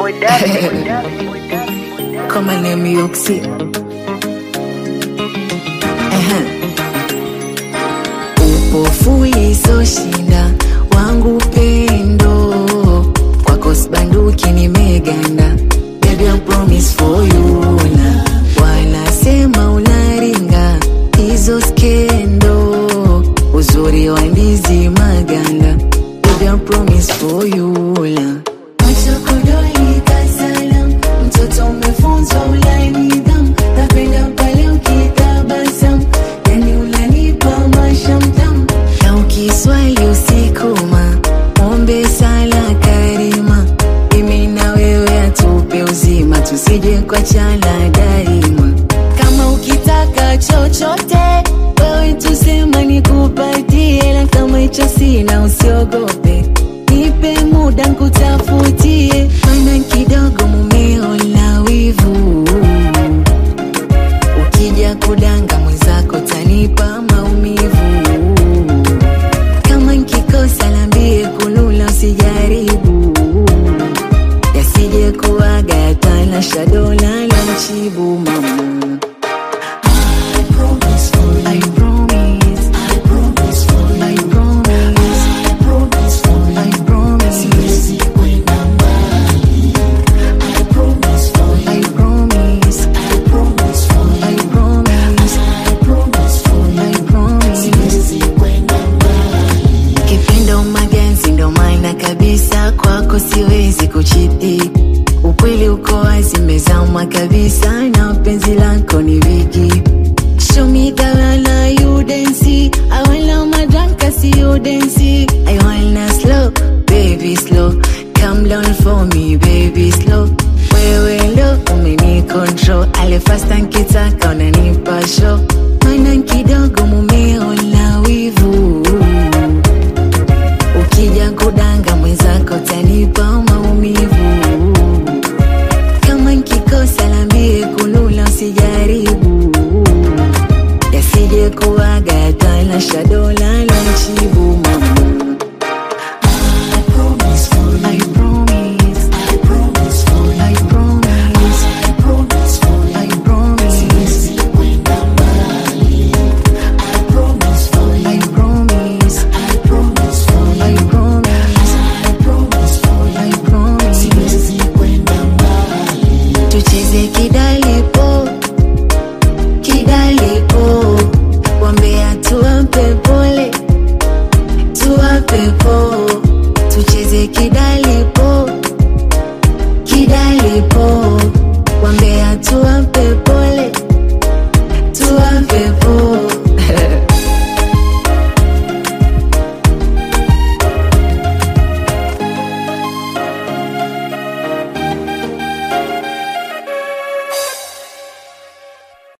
Come on, name me Oxy. Upofu isoshinda wangu pendo kwako sibanduki nimeganda. Baby I promise for you na wanasema unaringa hizo skendo uzuri wa ndizi maganda. Baby I promise for you na machokodoli kasalam mtoto umefunzwa ulai nidhamu. Napenda pale ukitabasam yani unanipa mashamtam na ukiswali usikuma ombe sala karima. Mimi na wewe atupe uzima tusije kwa chala daima. Kama ukitaka chochote wewe tusema nikupatie, la kama hicho sina usiogope nipe muda nkutafutie. Maana kidogo mumeo la wivu ukija kudanga mwenzako tanipa maumivu. Kama nkikosa lambie kulula usijaribu yasije kuwaga yatala shadola la mchibu mama. Kabisa kwako siwezi kuchiti, ukweli uko wazi mezama kabisa na penzi lako ni wiki. Show me the way you dance, I wanna my drunk see you dance. I wanna slow, baby slow, come down for me baby slow. Wewe lo umeni control, ale fast nkitaka unanipa show. Maana kidogo mumeo la wivu ukija kudanga mwenzako